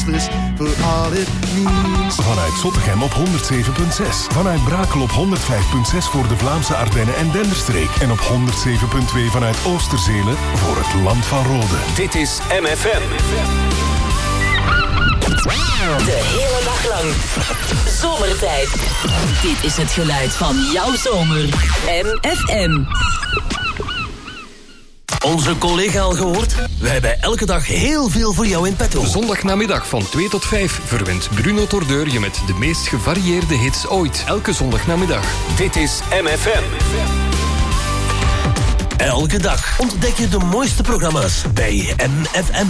priceless for all it means. Vanuit Zottegem op 107.6. Vanuit Brakel op 105.6 voor de Vlaamse Ardennen en Denderstreek. En op 107.2 vanuit Oosterzelen voor het Land van Rode. Dit is MFM. De hele dag lang. Zomertijd. Dit is het geluid van jouw zomer. MFM. Onze collega al gehoord? We hebben elke dag heel veel voor jou in petto. Zondagnamiddag van 2 tot 5 verwint Bruno Tordeur je met de meest gevarieerde hits ooit. Elke zondagnamiddag. Dit is MFM. Elke dag ontdek je de mooiste programma's bij MFM.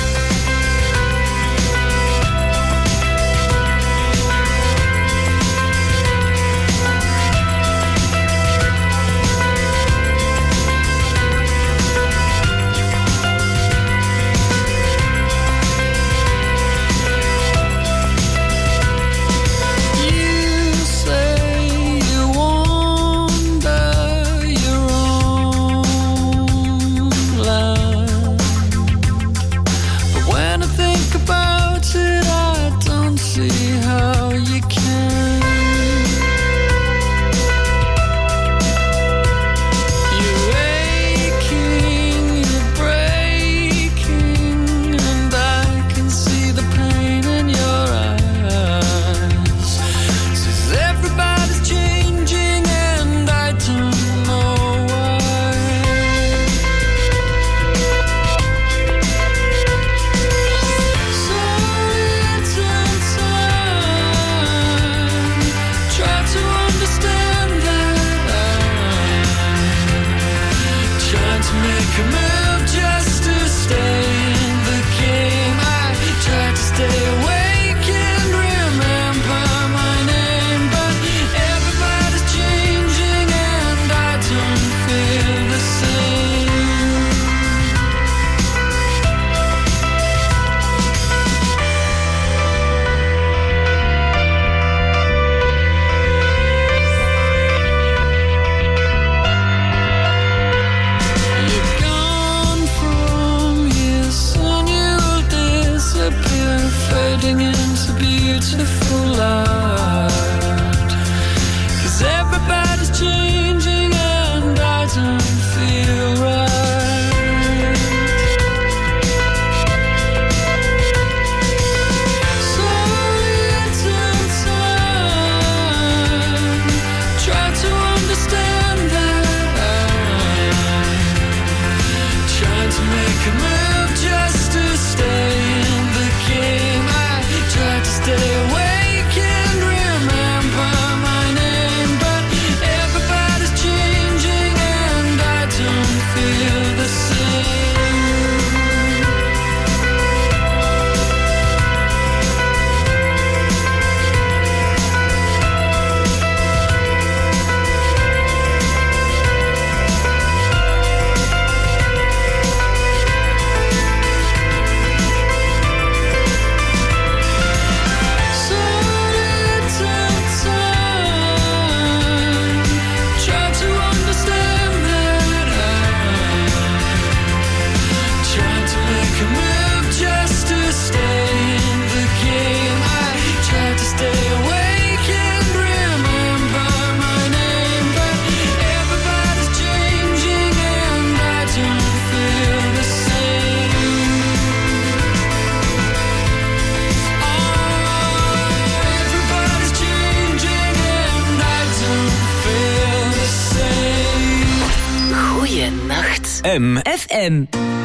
MFM.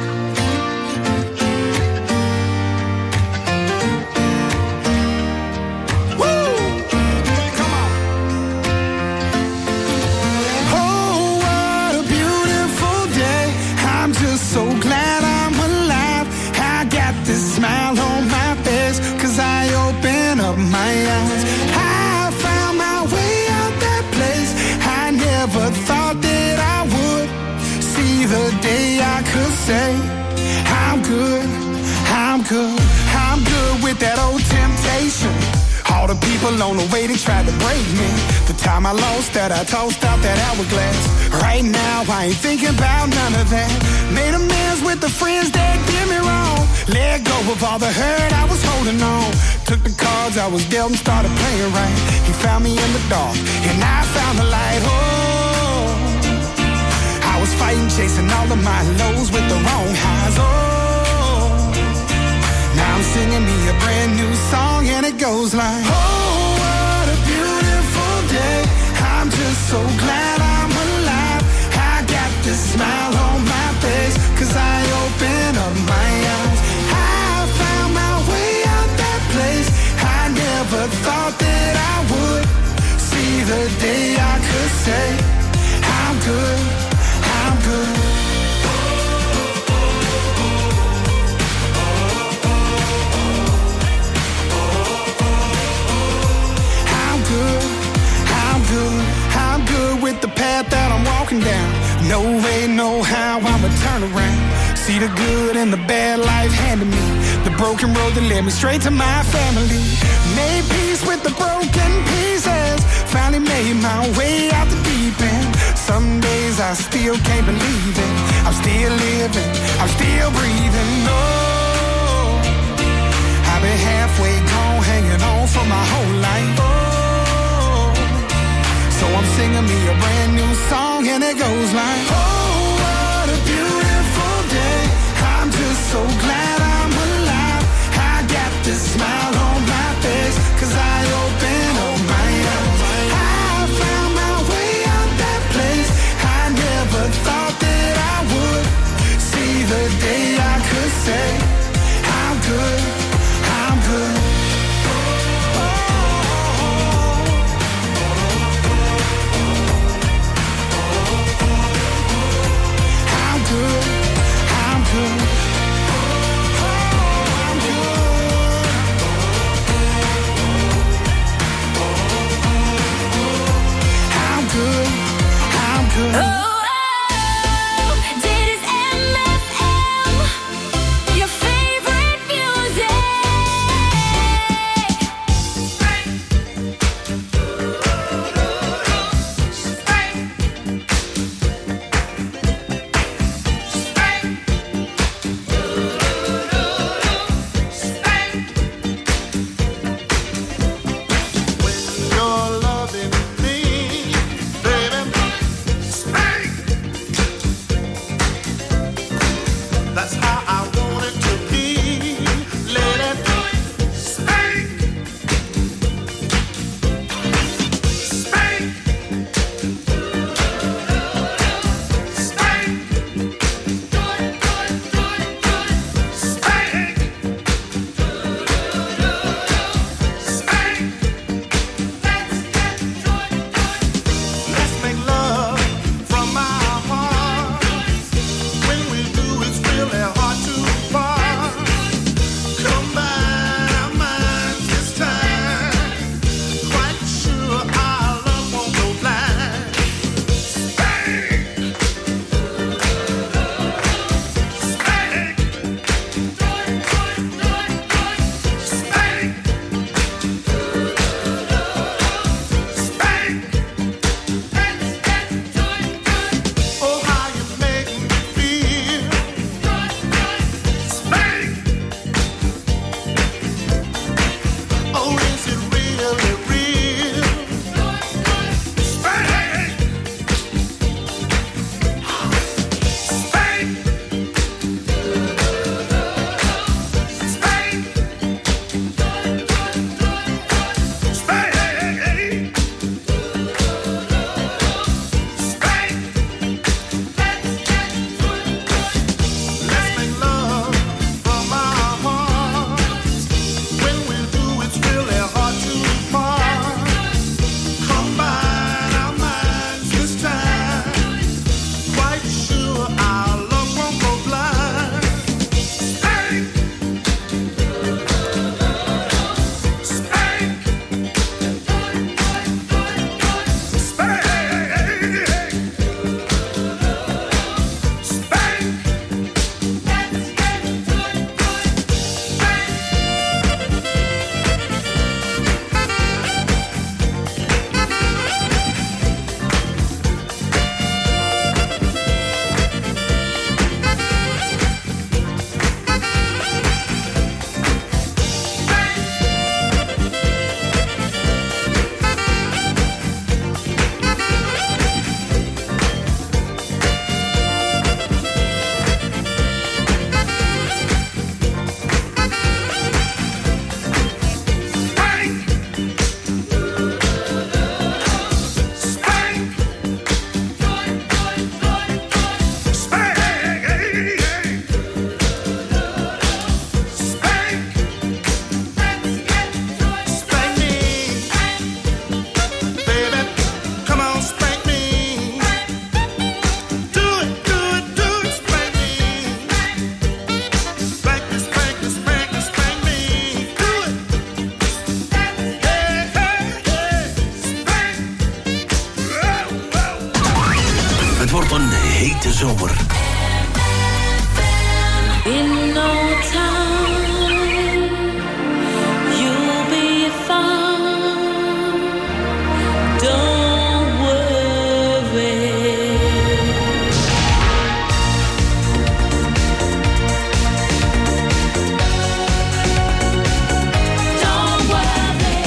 Say I'm good with that old temptation. All the people on the way, they tried to break me. The time I lost that, I tossed out that hourglass. Right now, I ain't thinking about none of that. Made amends with the friends that did me wrong. Let go of all the hurt I was holding on. Took the cards I was dealt and started playing right. He found me in the dark, and I found the light. Oh, I was fighting, chasing all of my lows with the wrong highs. Oh, now I'm singing me a brand new song, and it goes like, oh, what a beautiful day. I'm just so glad I'm alive. I got this smile on my face, 'cause I open up my eyes. I found my way out that place. I never thought that I would see the day I could say, I'm good, I'm good. I'm good, I'm good, I'm good with the path that I'm walking down. No way, no how, I'ma turn around. See the good and the bad life handed me. The broken road that led me straight to my family. Made peace with the broken pieces. Finally made my way out the deep end. Some days I still can't believe it. I'm still living, I'm still breathing. Oh, I've been halfway gone, hanging on for my whole life. Oh, so I'm singing me a brand new song, and it goes like, oh, what a beautiful day. I'm just so glad I'm alive. I got this smile on my face, 'cause I open up my eyes. I found my way out that place. I never thought that I would see the day I could say, hete zomer. In no time, you'll be fine. Don't worry. Don't worry.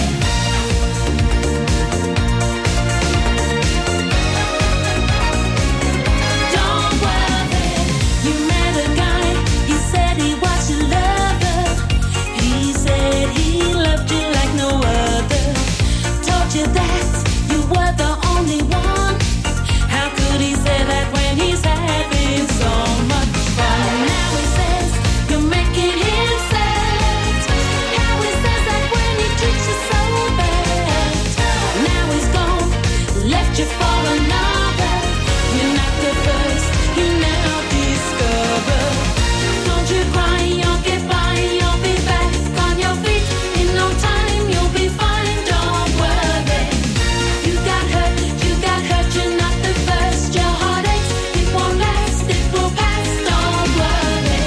Don't worry. You met a guy. He said he was your lover. He said he loved you like no other. Told you that you were the only one. How could he say that when he's having so much fun? Now he says you're making him sad. How he says that when he treats you so bad. Now he's gone, left you for another. You're not the first, you now discover. Don't you cry, you'll get by, you'll be back on your feet. In no time, you'll be fine, don't worry. You got hurt, you're not the first. Your heart aches, it won't last, it will pass, don't worry.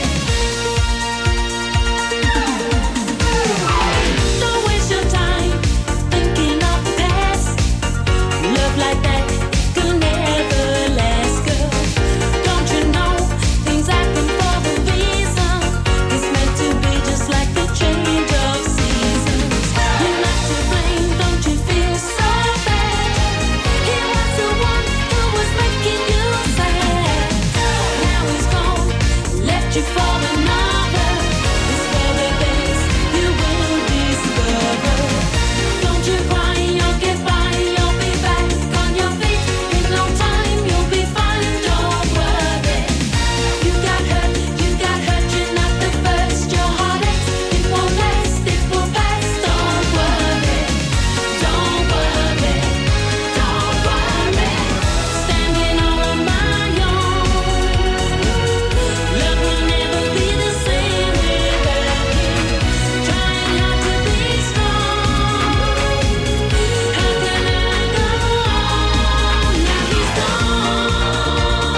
Don't waste your time thinking of the past. Love like that could never last, girl. Don't you know things happen for a reason? It's meant to be just like the change of seasons. You're not to blame, don't you feel so bad? He was the one who was making you sad. Now he's gone, left you for another. It's for the best, you will discover. Don't you cry, you'll get by, you'll be back on your feet. In no time, you'll be fine, don't worry. You got hurt, you're not the first. Your heart aches, it won't last, it will pass, don't worry. Don't worry, don't worry. Standing all on my own. Love will never be the same without him. Trying hard to be strong. How can I go on? Now he's gone.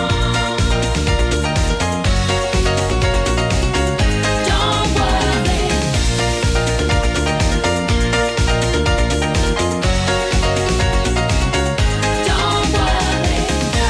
Don't worry. Don't worry.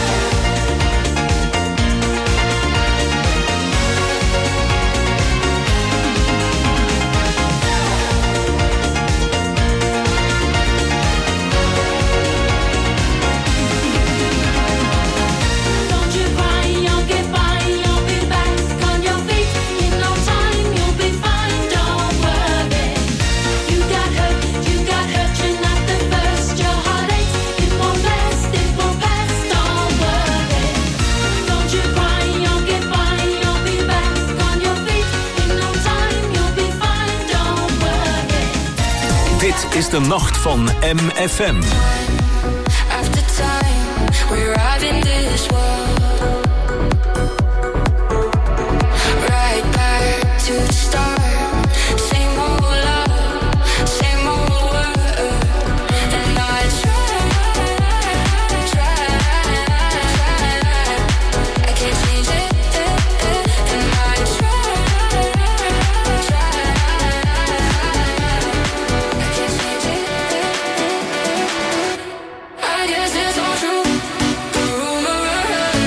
Don't you cry, you'll get by, you'll be back on your feet. In no time, you'll be fine, don't worry. You got hurt, you're not the first. Your heart aches, it won't last, it won't pass, don't worry. Don't you cry, you'll get by, you'll be back on your feet. In no time, you'll be fine, don't worry. Dit is de nacht van MFM. After time, we arrive in this world. Right back to the start. Same old love, same old word. And I try. I can't change it. And I try. I can't change it. I guess it's all true. The rumor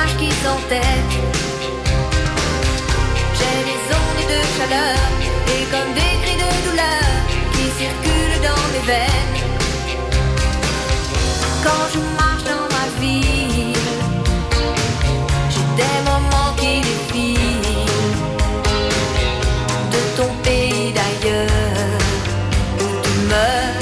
images qui s'entêtent. J'ai des ondes de chaleur et comme des cris de douleur qui circulent dans mes veines. Quand je marche dans ma ville, j'ai des moments qui défilent de ton pays d'ailleurs où tu meurs.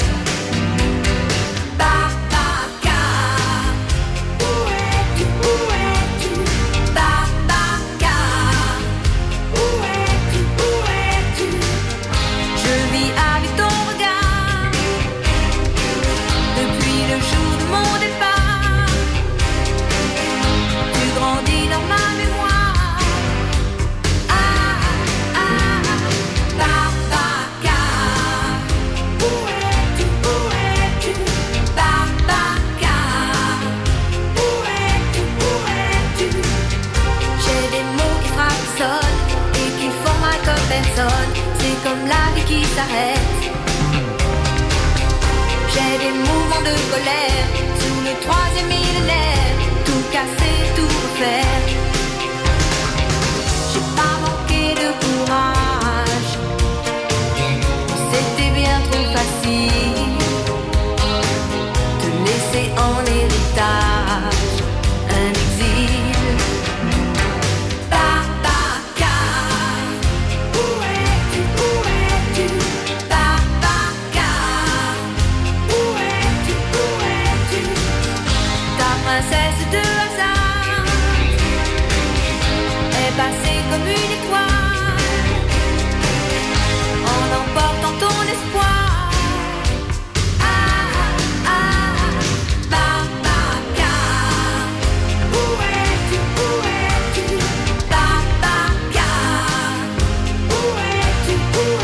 C'est comme la vie qui s'arrête. J'ai des mouvements de colère sous le 3e millénaire. Tout casser, tout refaire. J'ai pas manqué de courage. C'était bien trop facile de laisser en héritage un exil. Princesse de hasard est passée comme une étoile en emportant ton espoir. Babacar, où es-tu, Babacar, où es-tu,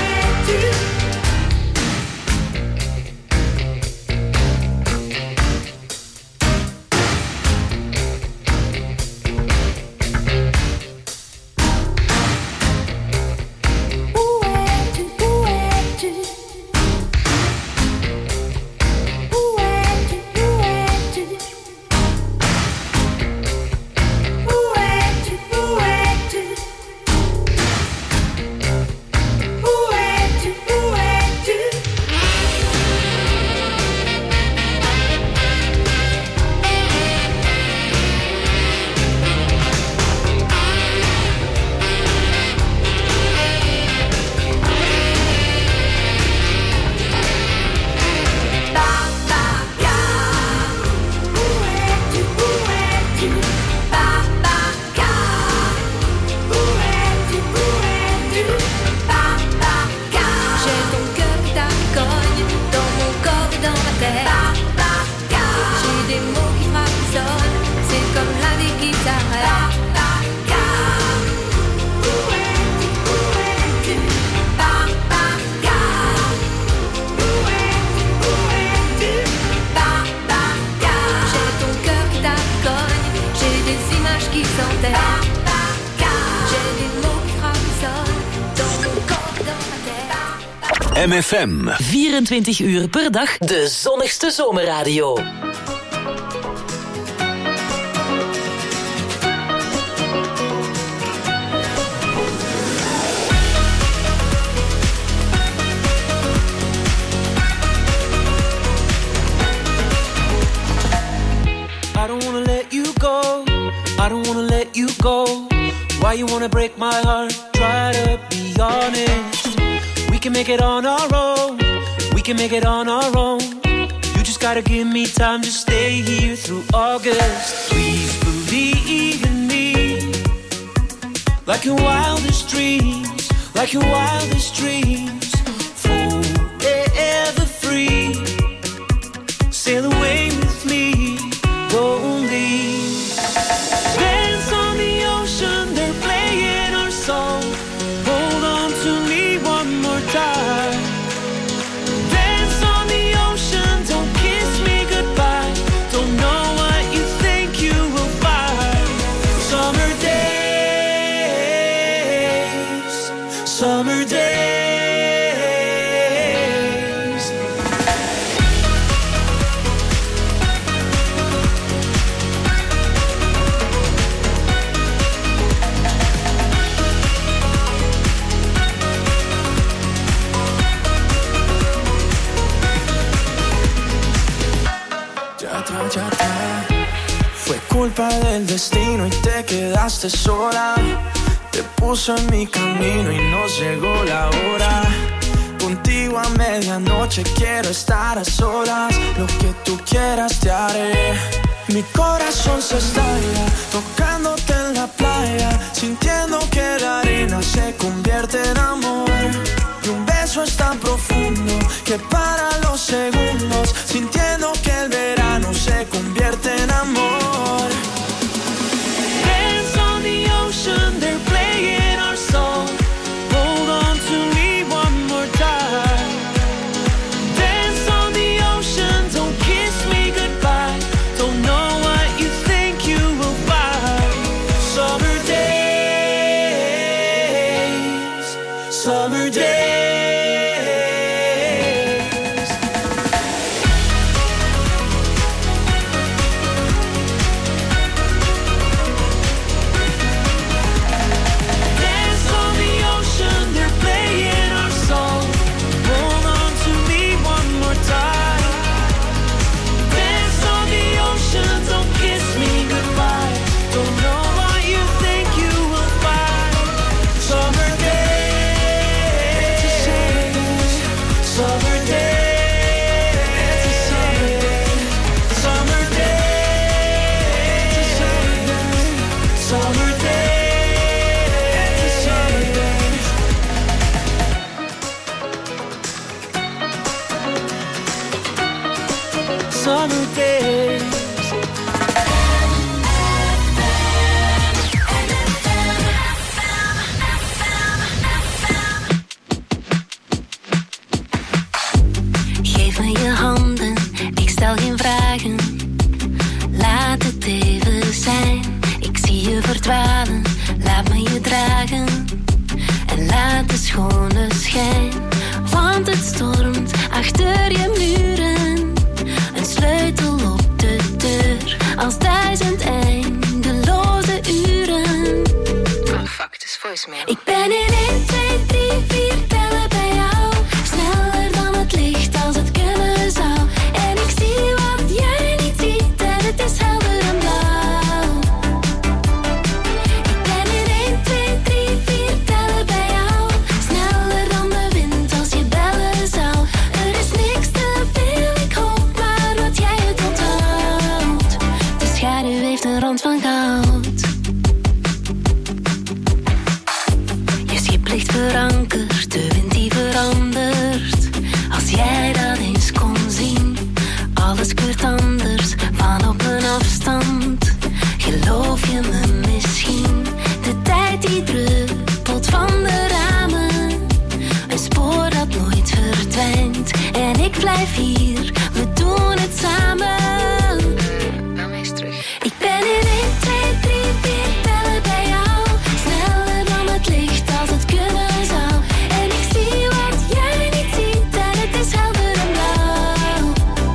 MFM. 24 uur per dag de zonnigste zomerradio. I don't wanna let you go. I don't wanna let you go. Why you wanna break my heart? Try to be honest. We can make it on our own. We can make it on our own. You just gotta give me time to stay here through August. Please believe in me. Like your wildest dreams. Like your wildest dreams. Forever free. Sail away with me. Don't leave. Dance on the ocean. They're playing our song. Hold on to me one more time. Dance on the ocean. Don't kiss me goodbye. Don't know what you think you will find. Summer days. Summer days. culpa del destino y te quedaste sola. Te puso en mi camino y nos llegó la hora. Contigo a medianoche quiero estar a solas. Lo que tú quieras te haré. Mi corazón se estalla tocándote en la playa, sintiendo que la arena se convierte en amor. Y un beso es tan profundo que para los segundos, sintiendo que el verano se convierte en amor. Dance on the ocean, they're playing our song. Hold on to me one more time. Dance on the ocean, don't kiss me goodbye. Don't know what you think you will find. Summer days, summer days. Dance on the ocean, they're playing our song. Hold on to me one more time. Dance on the ocean, don't kiss me goodbye. Don't know what you think you will find. Summer days, summer days, summer days, summer days, summer days. Geef me je handen, ik stel geen vragen. Laat het even zijn. Ik zie je verdwalen, laat me je dragen. En laat de schone schijn. Want het stormt achter je muren. Een sleutel op de deur. Als 1000 eindeloze uren. Oh fuck, het is voicemail. Ik ben in 1, 2, 3, 4 tellen bij jou. Sneller dan het licht als het kunnen zou. En ik zie wat jij niet ziet en het is helder en blauw. Ik ben in 1, 2, 3, 4 tellen bij jou. Sneller dan de wind als je bellen zou. Er is niks te veel, ik hoop maar dat jij het onthoudt. De schaduw heeft een rand van goud. Je schip ligt verankerd, de wind die verandert. Als jij dat eens kon zien, alles kleurt anders van op een afstand. Geloof je me misschien? De tijd die druppelt van de ramen. Een spoor dat nooit verdwijnt. En ik blijf hier, we doen het samen. Dan is terug. Ik ben in 1, 2, 3, 4 tellen bij jou. Sneller dan het licht als het kunnen zou. En ik zie wat jij niet ziet en het is helder en blauw.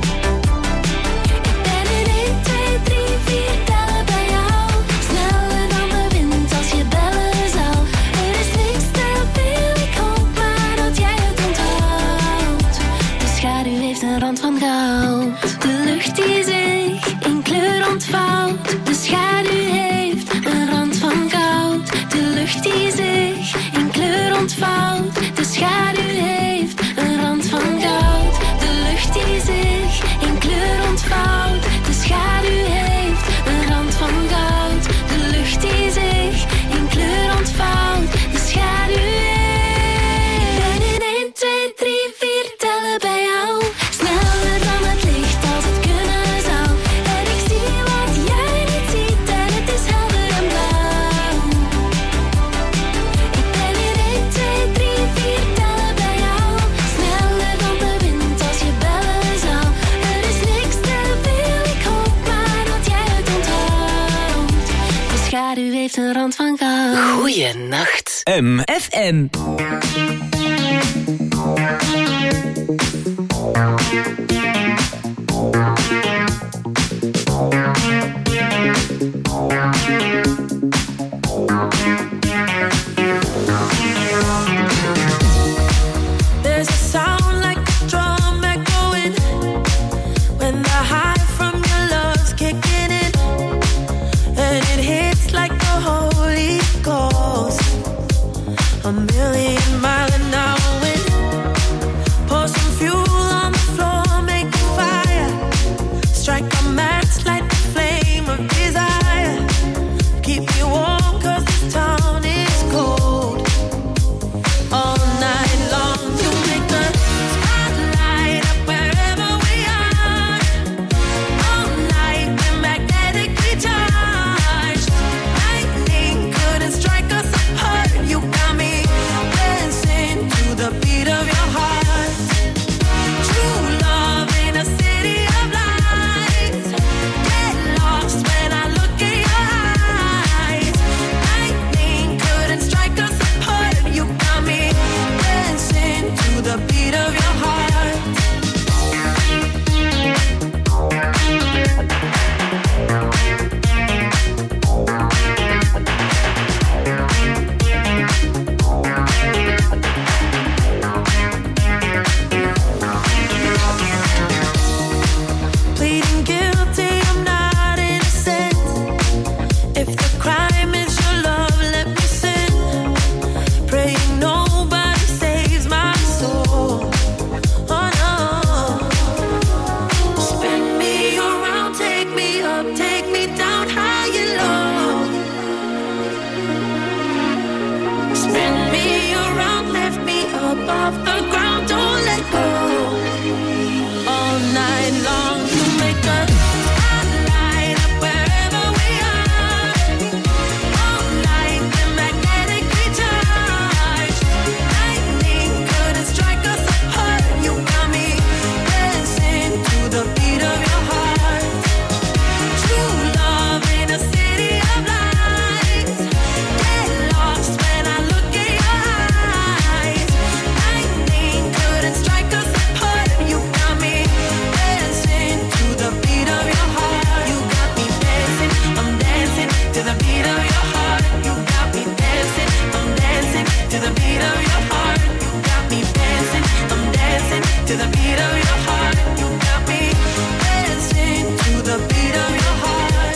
Ik ben in 1, 2, 3, 4 tellen bij jou. Sneller dan de wind als je bellen zou. Er is niks te veel, ik hoop maar dat jij het onthoudt. De schaduw heeft een rand van goud. De lucht die zich in kleur ontvouwt. De schaduw heeft een rand van goud. De lucht die zich in kleur ontvouwt. De schaduw heeft een rand van goud. De lucht die zich in kleur ontvouwt. De schaduw heeft een rand van goud. De lucht die zich in kleur ontvouwt. De schaduw heeft. Ik ben in 1, 2, 3, 4 tellen bij jou. Sneller dan het licht als het kunnen zou. En ik zie wat jij niet ziet en het is helder en blauw. Ik ben in 1, 2, 3, 4 tellen bij jou. Sneller dan de wind als je bellen zou. Er is niks te veel, ik hoop maar dat jij het onthoudt. De schaduw heeft een rand van goud. Goeienacht. MFM. There's a sound like a drum echoing when the high from your love's kicking in. goes a million miles an hour wind. Pour some fuel on the floor, make a fire. Strike a match, light the flame of desire. Keep me warm 'cause this town is cold. All night long you make the spotlight up wherever we are. All night we're magnetically charged. Lightning couldn't strike us apart. You got me dancing to the beat of your heart. True love in a city of lights. Get lost when I look in your eyes. Lightning couldn't strike us apart. You got me dancing to the beat of your heart. Pleading guilty, I'm not innocent. If the crime is your love, let me sin. Praying nobody saves my soul. Oh no. Spin me around, take me up, take me down high and low. Spin me around, lift me up off the ground, don't let go. All night long you make a spotlight up wherever we are. All night we're magnetically charged. Lightning couldn't strike us apart. You got me dancing to the beat of your heart. True love in a city of lights. Get lost when I look in your eyes. Lightning couldn't strike us apart. You got me dancing to the beat of your heart. You got me dancing, I'm dancing to the beat of your heart. You got me dancing, I'm dancing to the beat of your heart. You got me dancing, I'm dancing to the beat of your heart. You got me dancing to the beat of your heart.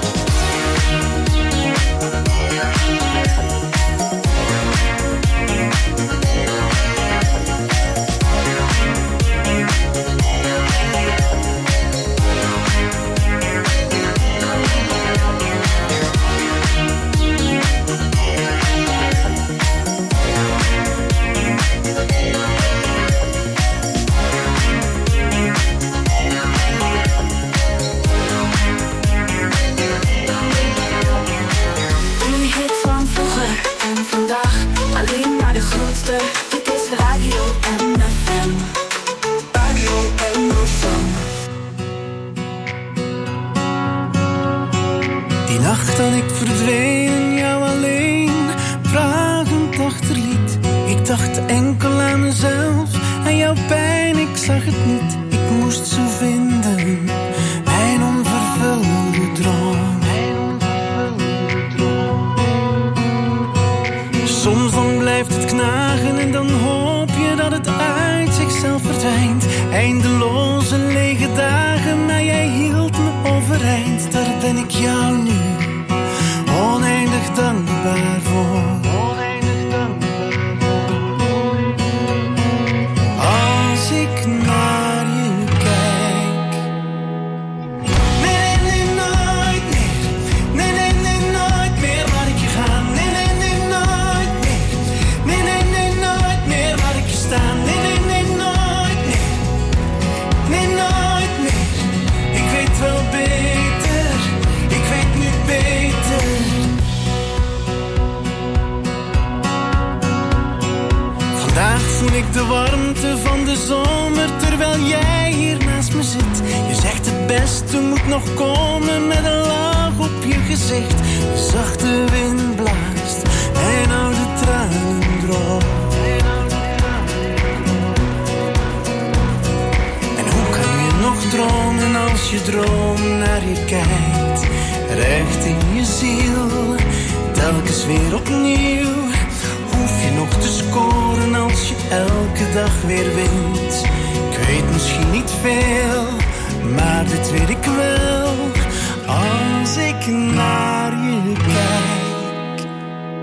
Een hit van vroeger en vandaag, alleen maar de grootste. Dit is Radio MFM. Radio MFM. Die nacht dat ik verdween en jou alleen vragend achterliet. Ik dacht enkel aan mezelf, aan jouw pijn, ik zag het niet. Ik moest ze vinden, mijn onvervulde droom. Soms dan blijft het knagen en dan hoop je dat het uit zichzelf verdwijnt. Eindeloze lege dagen, maar jij hield me overeind. Daar ben ik jou nu oneindig dankbaar voor. Als ik naar je kijk. Nee, nee, nooit meer. Nee, nee, nee, nooit meer laat ik je gaan. Nee, nee, nee, nooit meer. Nee, nee, nee, nooit meer laat ik je staan. Nee, nee, nee, nooit meer. Nee, nooit meer. Ik weet wel beter. Ik weet nu beter. Vandaag voel ik de warmte van de zomer terwijl jij hier naast me zit. Je zegt het beste moet nog komen met een lach op je gezicht. De zachte wind blaast en oude tranen droog. En hoe kan je nog dromen als je droom naar je kijkt? Recht in je ziel, telkens weer opnieuw. Hoef je nog te scoren als je elke dag weer wint. Ik weet misschien niet veel, maar dit weet ik wel. Als ik naar je kijk.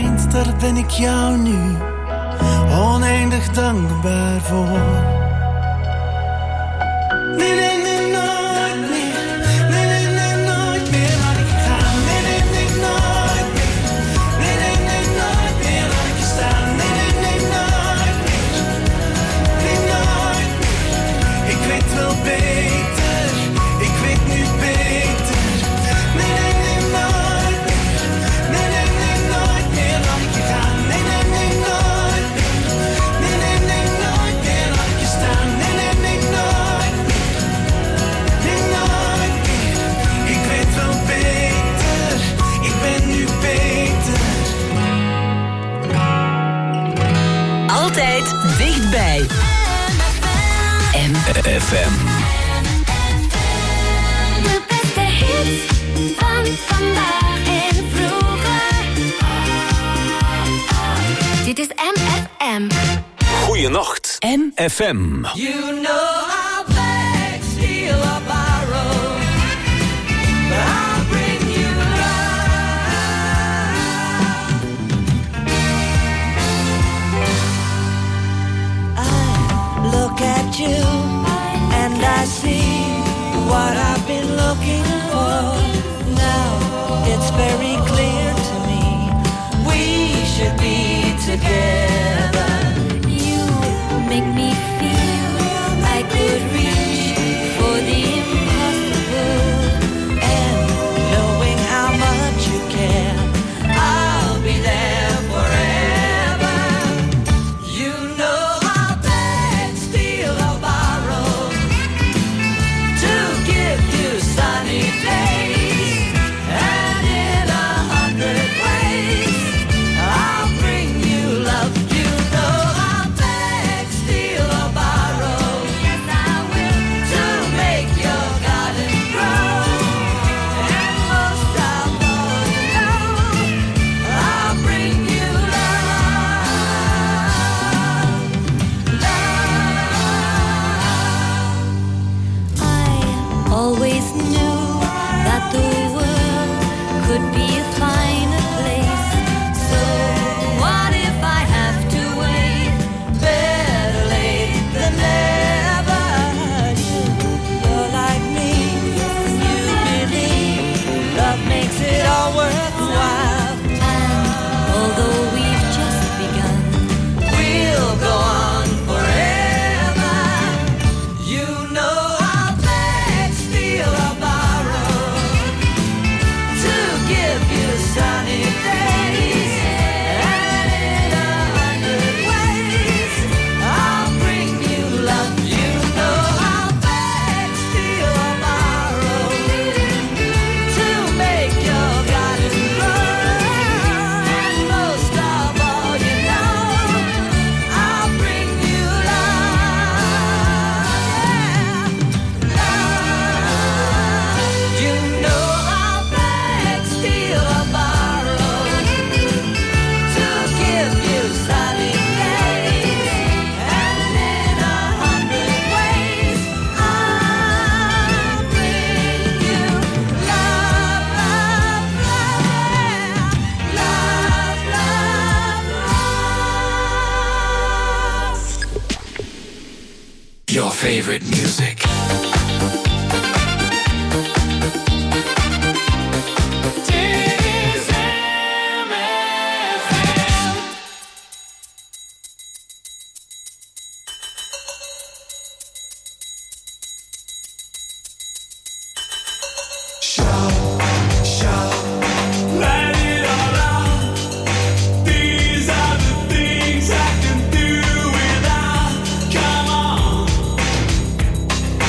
eens, daar ben ik jou nu oneindig dankbaar voor. Nee, nee, nee, nooit meer. Nee, nee, nee, nooit meer laat ik je gaan. Nee, nee, nee, nooit meer. Nee, nee, nee, nooit meer laat ik je staan. Nee, nee, nee, nooit meer. Nee, nooit meer. Ik weet wel beter. Ik weet nu beter. Nee, nee, nee, nooit meer. Nee, nee, nee, nooit meer laat ik je gaan. Nee, nee, nee, nooit meer. Nee, nee, nee, nooit meer laat ik je staan. Nee, nee, nee, nooit meer. Nee, nooit meer. Ik weet wel beter. Ik ben nu beter. Altijd dichtbij. FM. De beste hits van vandaag en vroeger. Dit is MFM. Goeienacht. MFM. You know I'll beg, steal or borrow, but I'll bring you love. I look at you and I see what I've been looking for. Now it's very clear to me we should be together. Make me feel I could reach for the impossible. And knowing how much you care, I'll be there forever. You know I'll beg, steal or borrow to give you sunny days. And in 100 ways I'll bring you love. You know I'll beg, steal or borrow, yes I will, to make your garden grow. And most of all, you know, I'll bring you love. I always knew that the world could be a finer place. So What if I have to wait? Better late than never. You're like me, you believe love makes it all worthwhile. and although we've just begun, We'll go on forever. You know I'll beg, steal or borrow to give you sunny days. And in 100 ways I'll bring you love. You know I'll beg, steal or borrow to make your garden grow. And most of all, you know, I'll bring you love. You know I'll beg, steal or borrow to give you sunny days. And in 100 ways I'll bring you love, love, love, love, love. Your favorite music. Let it all out. These are the things I can do without. Come on.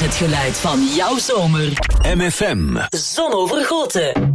het geluid van jouw zomer. MFM. Zonovergoten.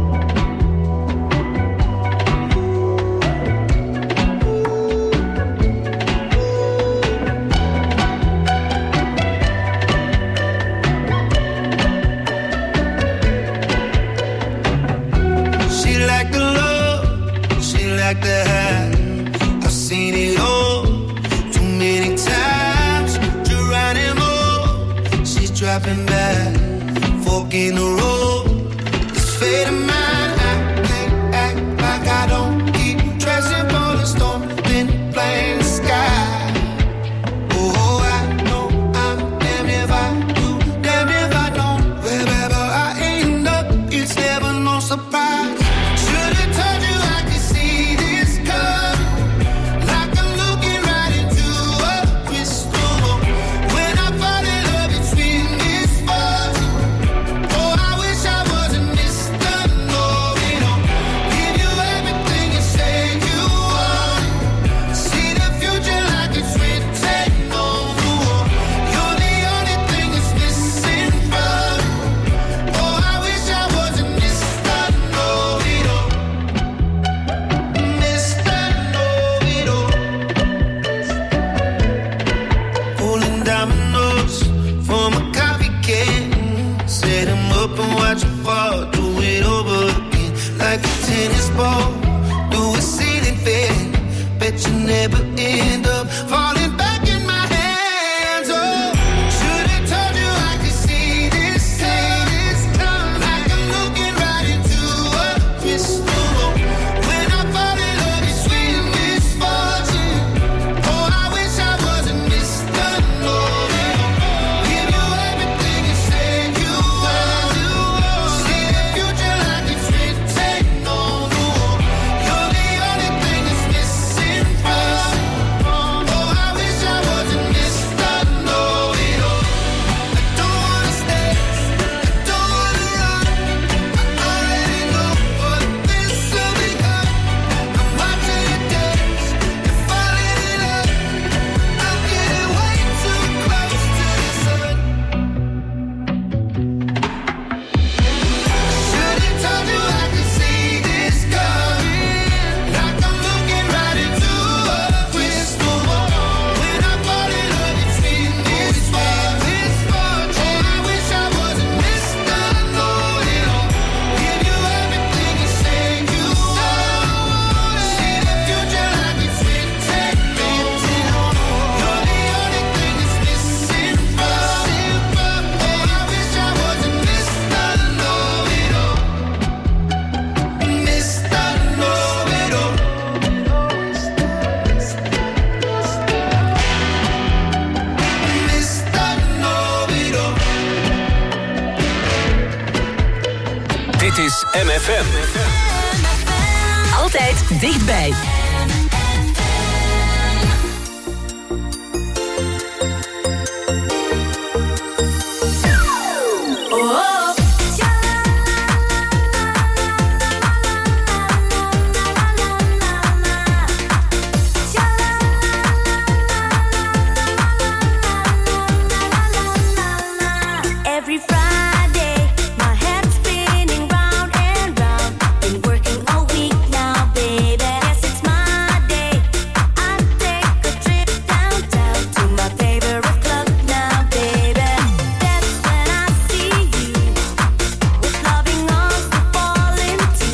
Like the high, I've seen it all too many times. Geronimo, she's dropping back, fork in the road. It's fate of mine. I can't act like I don't keep dressing for the storm, then plain sky. Oh, I know I'm damned if I do, damned if I don't. Wherever I end up, it's never no surprise. Should've told you I could see. Do a ceiling fan, bet you never end up falling back in my hands. Oh, should've told you I could see this time, like I'm looking right into a crystal ball. When I fall in love, it's sweet misfortune. Oh, I wish I wasn't Mr. Know-it-all. Give you everything you said you want. See the future like it's written on the wall. You're the only thing that's missing from. Oh, I wish I wasn't Mr. Know-it-all. I don't wanna stay, I don't wanna run. I already know what this will become. I'm watching you dance and falling in love. I'm getting way too close to the sun. Should've told you I could see this coming, like I'm looking right into a crystal ball. When I fall in love, it's sweet misfortune. Oh, I wish I wasn't Mr. Know-it-all. Give you everything you say you want. See the future like it's written. You're the only thing that's missing from. Oh, I wish I wasn't Mr. Know-it-all. Mr. Know-it-all. Mr. Know-it-all. Dit is MFM. Altijd dichtbij. Every Friday, my head's spinning round and round. Been working all week now, baby. Guess it's my day. I take a trip downtown to my favorite club now, baby. That's when I see you with loving arms to fall into.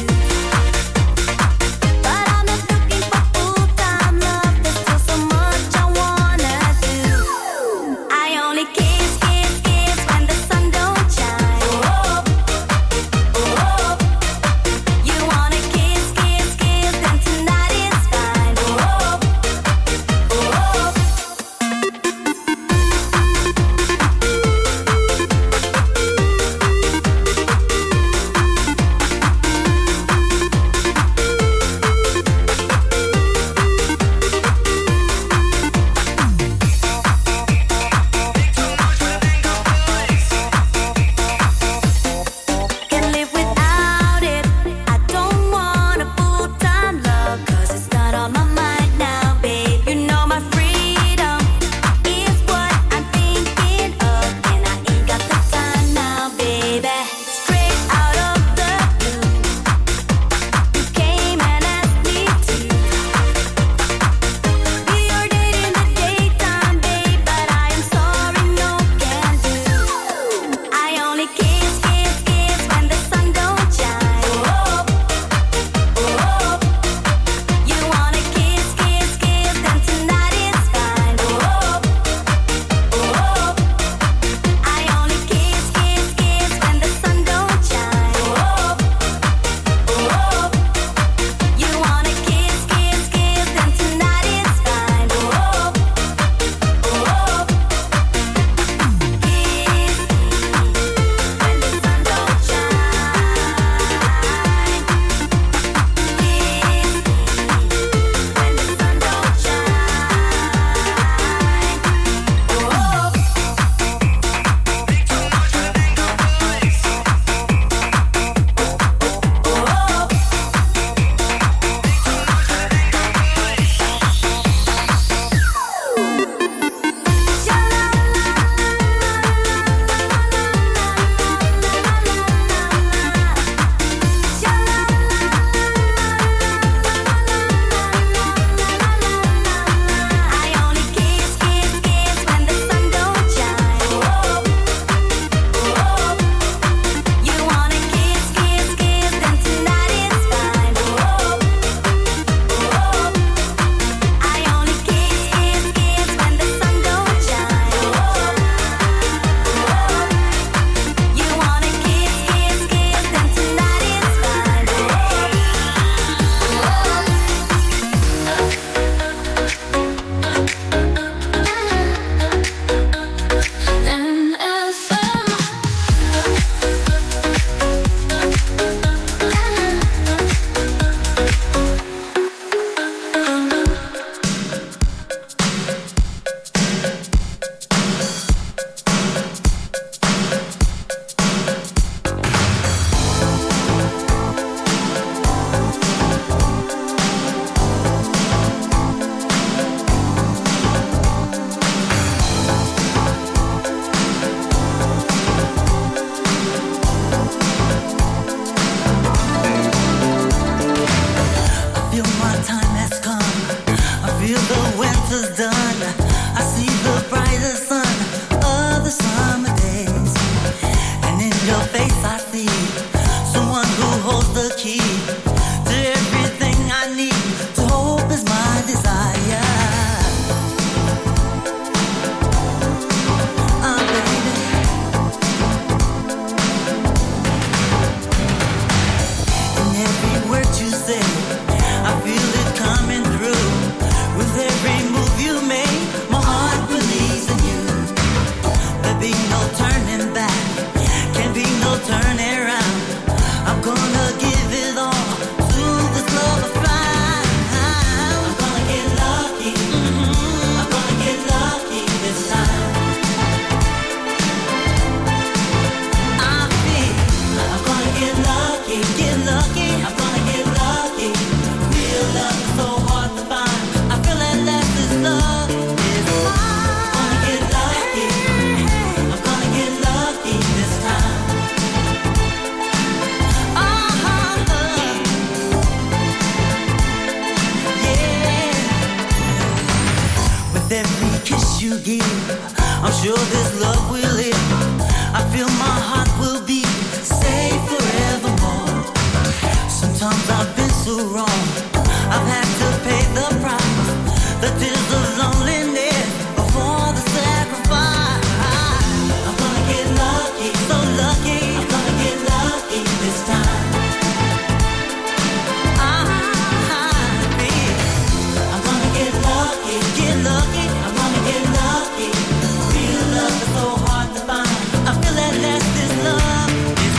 But I'm not looking for full-time love. There's still so much I wanna do. I only kiss when the sun don't key to everything I need. To hope is my desire. Baby. In every word you say, I feel it coming through. With every move you make, my heart believes in you. There be no turning back, can't be no turning around. I'm gonna give it all to this love I find. I'm gonna get lucky, I'm gonna get lucky this time. I feel I'm gonna get lucky, I'm gonna get lucky. Real love is so hard to find. I feel at last this love is mine. I'm gonna get lucky, I'm gonna get lucky this time. With every kiss you give, I'm sure this love will live. I feel my heart will be safe forevermore. Sometimes I've been so wrong, I've had to pay the price. The tears of loneliness before the sacrifice. I'm gonna get lucky, so lucky. I'm gonna get lucky this time. I'm gonna get lucky, I'm gonna get lucky. Real love is so hard to find. I feel at last this love is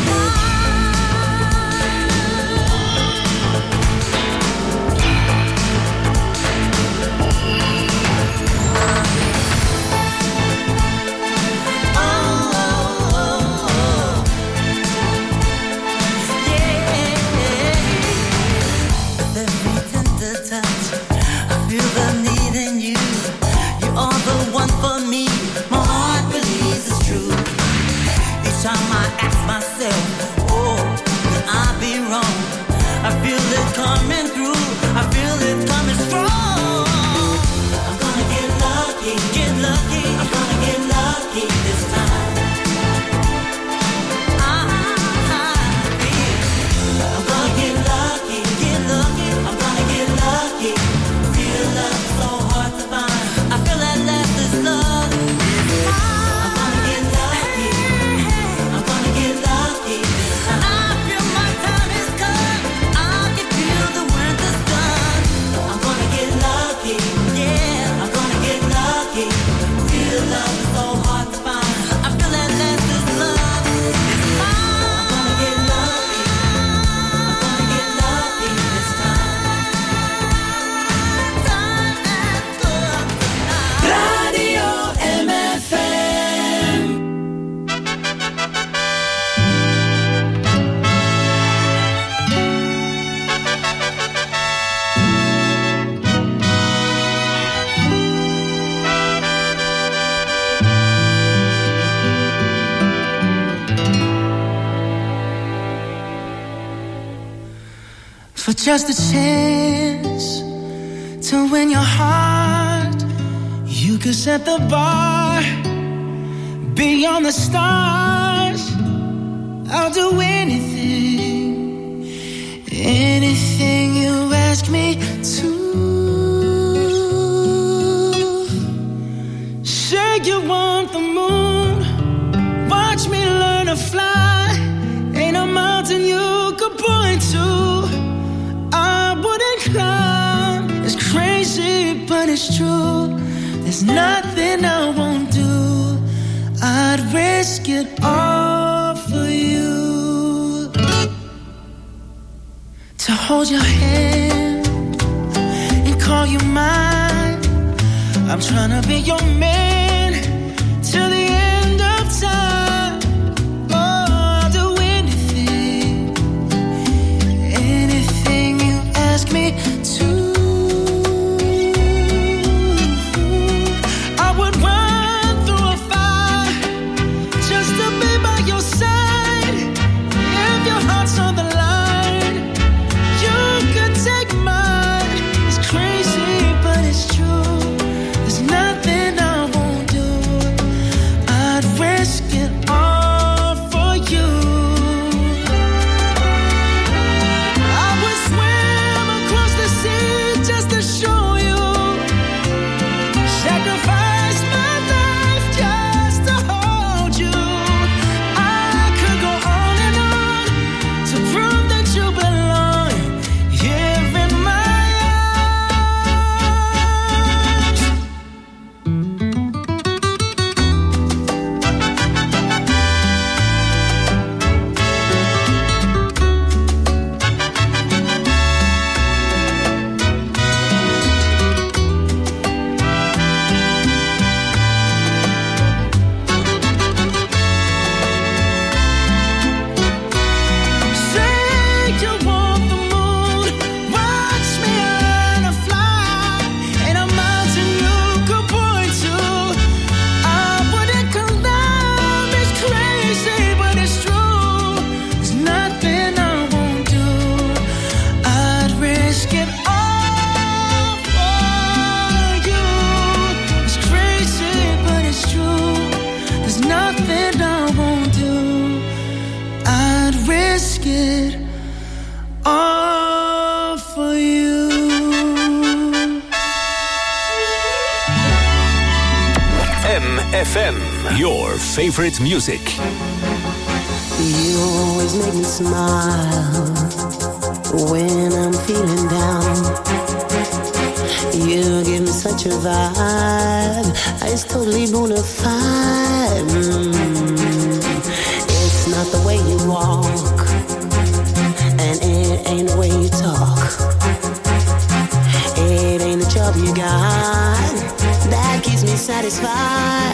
time I ask myself, oh, could I be wrong? I feel it coming through, I feel it coming strong. I'm gonna get lucky, I'm gonna get lucky this time. I'm gonna get lucky, I'm gonna get lucky. Real love is so hard to find. I feel at last this love is mine. I'm gonna get lucky, I'm gonna get lucky this time. I feel my time is come, I can feel the winter's done. I'm gonna get lucky, yeah, I'm gonna get lucky. Real love is so hard to find. I feel at last this love is mine. I'm gonna get lucky, I'm gonna get lucky this time. Radio MFM. For just a chance to win your heart, you could set the bar beyond the stars. I'll do anything, anything you ask me to. Say you want the moon, watch me learn to fly. Ain't a mountain you could point to I wouldn't climb. It's crazy, but it's true. There's nothing I won't do. I'd risk it all for you. To hold your hand and call you mine. I'm trying to be your man till the end of time. Oh, I'll do anything, anything you ask me to. I would run through a fire just to be by your side. If your heart's on the line, you could take mine. It's crazy, but it's true. There's nothing I won't FM, your favorite music. You always make me smile when I'm feeling down. You give me such a vibe, it's totally bona fide. It's not the way you walk, and it ain't the way you talk. It ain't the job you got that keeps me satisfied.